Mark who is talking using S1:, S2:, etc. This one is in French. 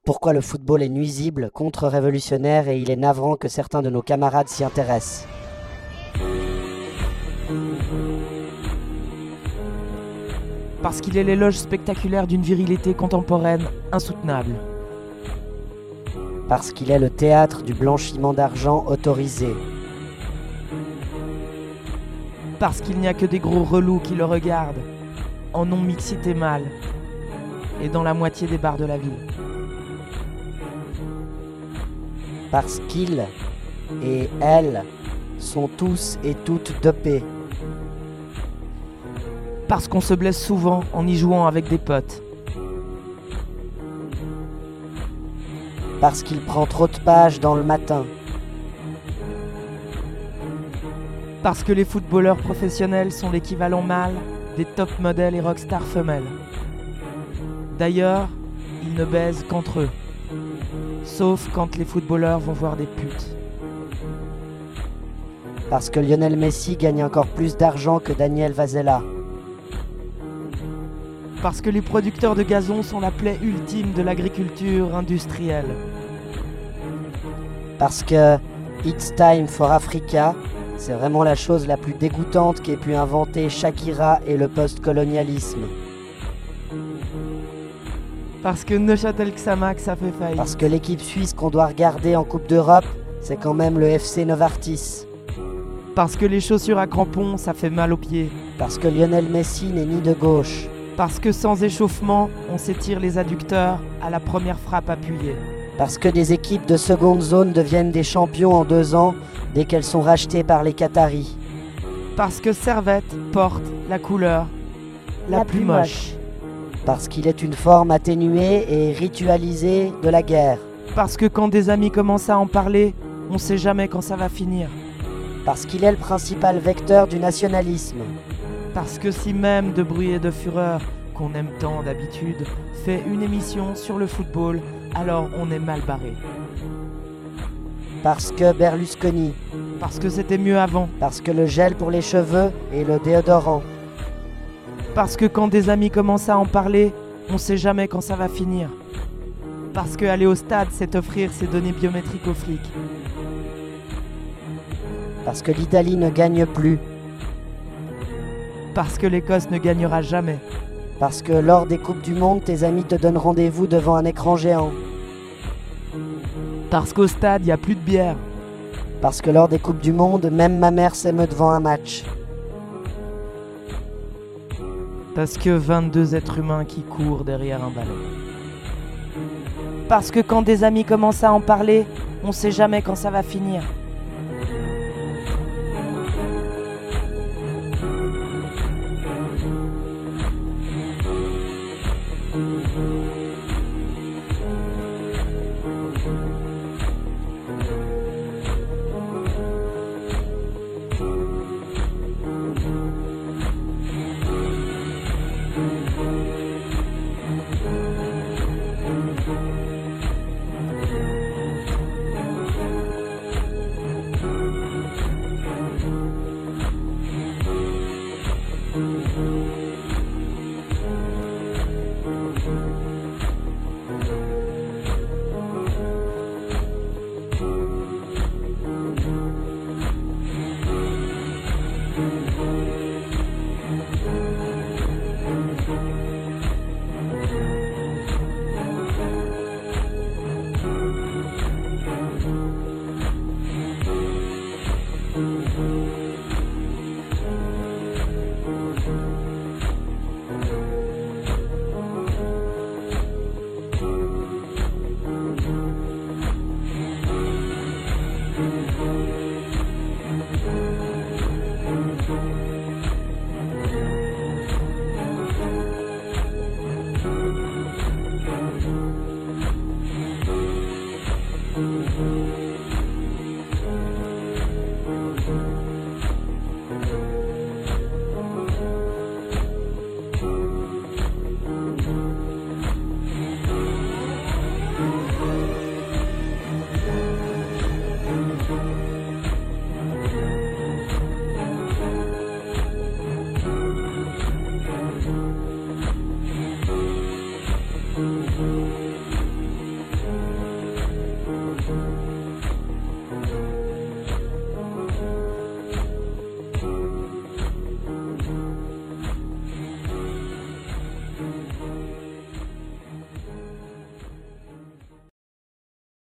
S1: pourquoi le football est nuisible, contre-révolutionnaire et il est navrant que certains de nos camarades s'y intéressent.
S2: Parce qu'il est l'éloge spectaculaire d'une virilité contemporaine insoutenable.
S1: Parce qu'il est le théâtre du blanchiment d'argent autorisé.
S2: Parce qu'il n'y a que des gros relous qui le regardent, en non-mixité mâle, et dans la moitié des bars de la ville.
S1: Parce qu'ils et elles sont tous et toutes dopés.
S2: Parce qu'on se blesse souvent en y jouant avec des potes.
S1: Parce qu'il prend trop de pages dans le matin.
S2: Parce que les footballeurs professionnels sont l'équivalent mâle des top modèles et rockstars femelles. D'ailleurs, ils ne baisent qu'entre eux. Sauf quand les footballeurs vont voir des putes.
S1: Parce que Lionel Messi gagne encore plus d'argent que Daniel Vazella.
S2: Parce que les producteurs de gazon sont la plaie ultime de l'agriculture industrielle.
S1: Parce que It's Time for Africa, c'est vraiment la chose la plus dégoûtante qu'ait pu inventer Shakira et le post-colonialisme.
S2: Parce que Neuchâtel Xamax, ça fait faillite.
S1: Parce que l'équipe suisse qu'on doit regarder en Coupe d'Europe, c'est quand même le FC Novartis.
S2: Parce que les chaussures à crampons, ça fait mal aux pieds.
S1: Parce que Lionel Messi n'est ni de gauche.
S2: Parce que sans échauffement, on s'étire les adducteurs à la première frappe appuyée.
S1: Parce que des équipes de seconde zone deviennent des champions en 2 ans dès qu'elles sont rachetées par les Qataris.
S2: Parce que Servette porte la couleur la plus moche.
S1: Parce qu'il est une forme atténuée et ritualisée de la guerre.
S2: Parce que quand des amis commencent à en parler, on sait jamais quand ça va finir.
S1: Parce qu'il est le principal vecteur du nationalisme.
S2: Parce que si même De Bruit et de Fureur, qu'on aime tant d'habitude, fait une émission sur le football, alors on est mal barré.
S1: Parce que Berlusconi.
S2: Parce que c'était mieux avant.
S1: Parce que le gel pour les cheveux et le déodorant.
S2: Parce que quand des amis commencent à en parler, on sait jamais quand ça va finir. Parce que aller au stade, c'est offrir ses données biométriques aux flics.
S1: Parce que l'Italie ne gagne plus.
S2: Parce que l'Écosse ne gagnera jamais.
S1: Parce que lors des Coupes du Monde, tes amis te donnent rendez-vous devant un écran géant.
S2: Parce qu'au stade, il n'y a plus de bière.
S1: Parce que lors des Coupes du Monde, même ma mère s'émeut devant un match.
S2: Parce que 22 êtres humains qui courent derrière un ballon. Parce que quand des amis commencent à en parler, on sait jamais quand ça va finir.